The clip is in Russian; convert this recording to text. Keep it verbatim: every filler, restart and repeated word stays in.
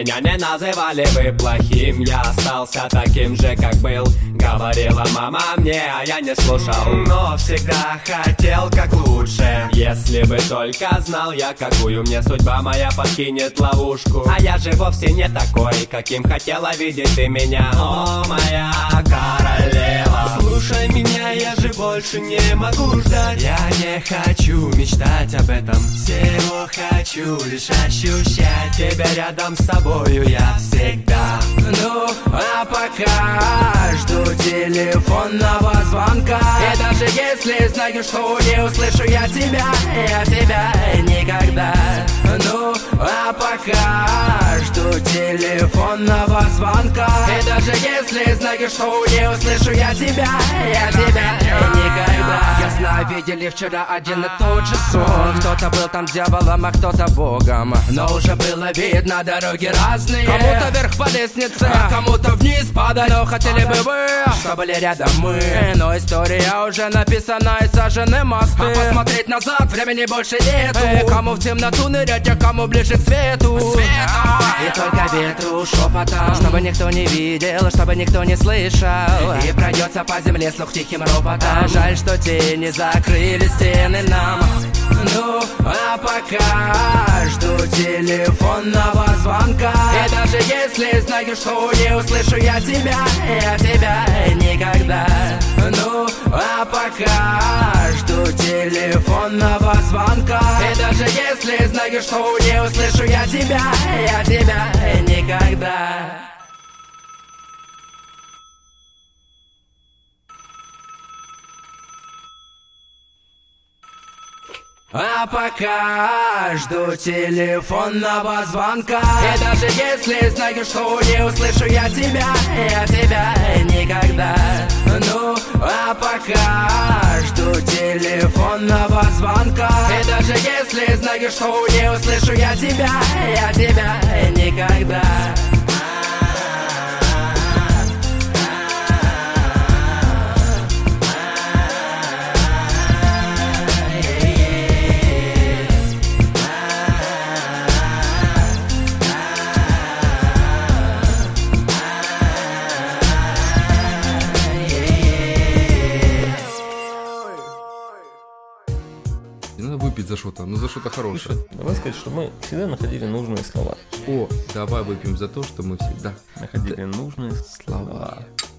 меня не называли бы плохим. Я остался таким же, как был. Говорила мама мне, а я не слушал. Но всегда хотел как лучше. Если бы только знал я, какую мне судьба моя подкинет ловушку. А я же вовсе не такой, каким хотела видеть ты меня. О, моя королева, слушай меня, я же больше не могу ждать. Я не хочу мечтать об этом, всего хочу лишь ощущать тебя рядом с собою я всегда. Ну, а пока жду телефонного звонка. И даже если знаю, что не услышу я тебя, я тебя никогда. Ну, а пока жду телефонного звонка. И даже если знаю, что не услышу я тебя, я тебя никогда. Я знаю, видели вчера один и тот же сон. Кто-то был там дьяволом, а кто-то богом. Но уже было видно, дороги разные. Кому-то вверх по лестнице, а кому-то вниз падать. Но хотели бы вы, что были рядом мы. Но история уже написана и сожжены мосты. А посмотреть назад времени больше нету. Кому в темноту нырять, а кому ближе к свету. И только ветру шепотом, чтобы никто не видел, чтобы никто не слышал. И пройдется по земле слух тихим ропотом. Жаль, что тени закрыли стены нам. Ну, а пока жду телефонного звонка. И даже если знаю, что не услышу я тебя, я тебя никогда. Ну, а пока жду телефонного звонка. И даже если знаю, что не услышу я тебя, я тебя никогда. А пока жду телефонного звонка. И даже если знаю, что не услышу я тебя, я тебя никогда. Ну, а пока жду телефонного звонка. И даже если знаю, что не услышу я тебя, я тебя никогда. Надо выпить за что-то, но за что-то хорошее. Слушай, давай сказать, что мы всегда находили нужные слова. О, давай выпьем за то, что мы всегда Находили нужные слова.